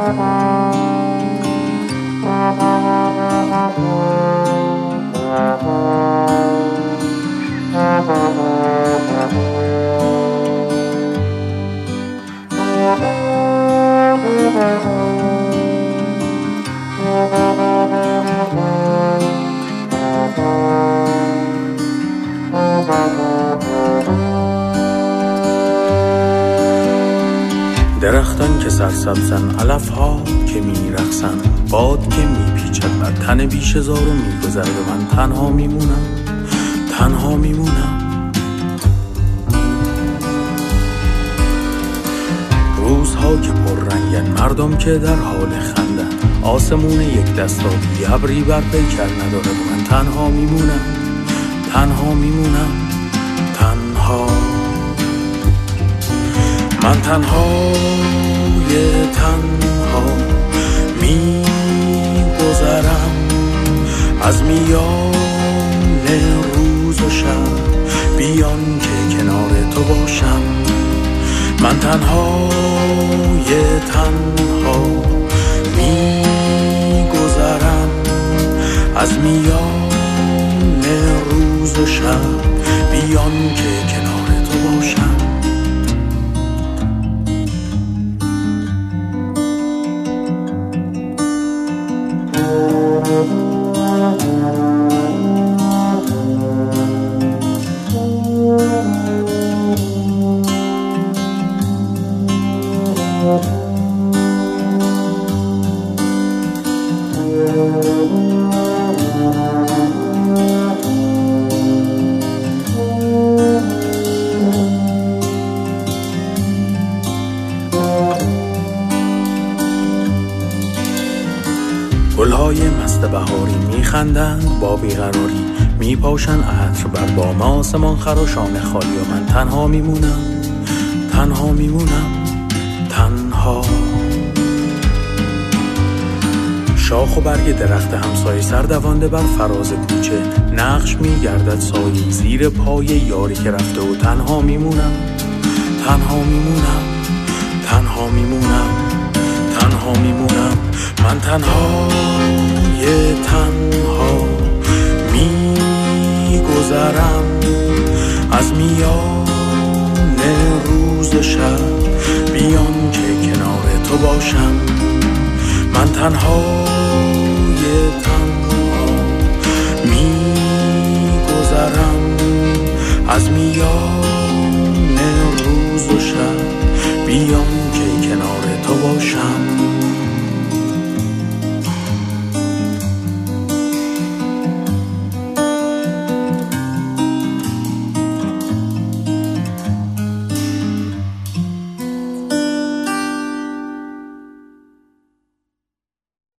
درختان که سرسبزن، علف ها که میرقصن، باد که میپیچد بر تن بیشه‌زار و میگذرد و من تنها میمونم، تنها میمونم. روزها که پررنگن، مردم که در حال خندن، آسمون یک دستابی ابری بر پیکر ندارد و من تنها میمونم، تنها میمونم، تنها. من تنهای تنها میگذرم از میان روز و شب، بیان که کنار تو باشم. من تنهای تنها میگذرم از میان روز و شب، بیان که کنار تو باشم. گلهای مست بهاری میخندند با بیقراری، میپاشن عطر بر بام آسمان خراشان خالی و من تنها میمونم، تنها میمونم، تنها. شاخ و برگ درخت همسایه سردوانده بر فراز کوچه، نقش میگردد سایه زیر پای یاری که رفته و تنها میمونم، تنها میمونم، تنها میمونم، تنها میمونم. من تنهای تنها میگذرم از میان روز و شب، بیان که کنار تو باشم. من تنهای تنها میگذرم از میان روز و شب، بیان